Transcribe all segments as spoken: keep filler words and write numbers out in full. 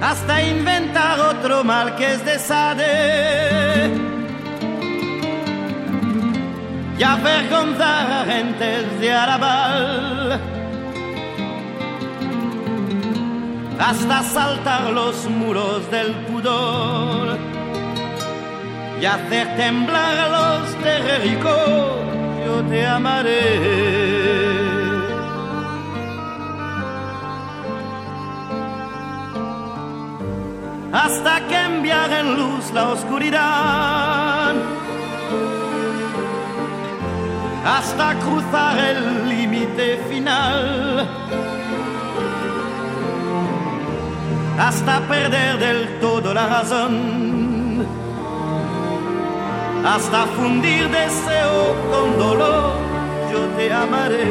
hasta inventar otro mal que es de Sade y avergonzar a gentes de Arrabal, hasta saltar los muros del pudor y hacer temblar a los de Jericó. Yo te amaré. Hasta cambiar en luz la oscuridad, hasta cruzar el límite final, hasta perder del todo la razón, hasta fundir deseo con dolor. Yo te amaré,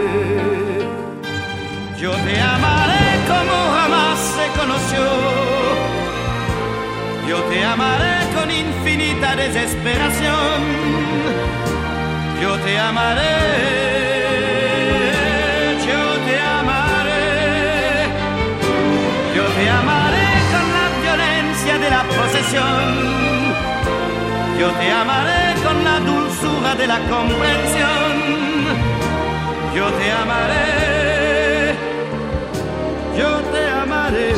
yo te amaré como jamás se conoció. Yo te amaré con infinita desesperación. Yo te amaré, yo te amaré. Yo te amaré con la violencia de la posesión. Yo te amaré con la dulzura de la comprensión. Yo te amaré, yo te amaré.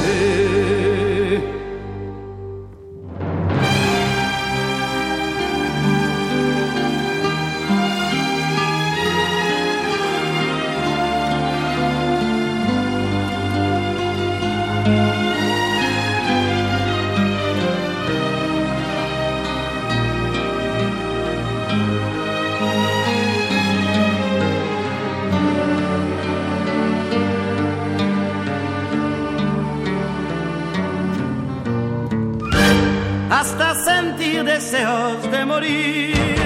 Hasta sentir deseos de morir,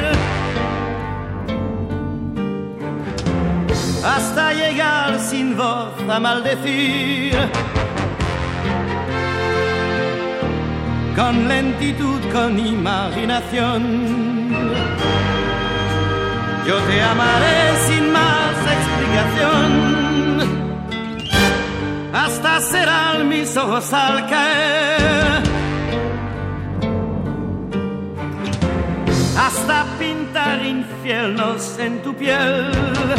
hasta llegar sin voz a maldecir, con lentitud, con imaginación. Yo te amaré sin más explicación, hasta cerrar mis ojos al caer, hasta pintar infiernos en tu piel,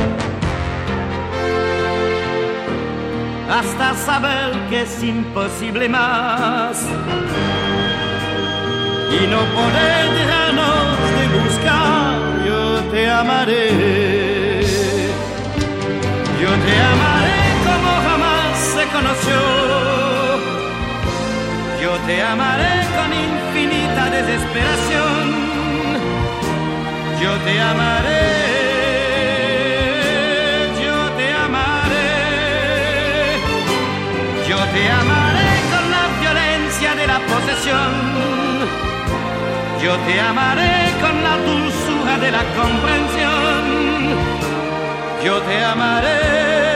hasta saber que es imposible más y no poder dejarnos de buscar. Yo te amaré, yo te amaré como jamás se conoció. Yo te amaré con infinita desesperación. Yo te amaré, yo te amaré, yo te amaré con la violencia de la posesión. Yo te amaré con la dulzura de la comprensión. Yo te amaré.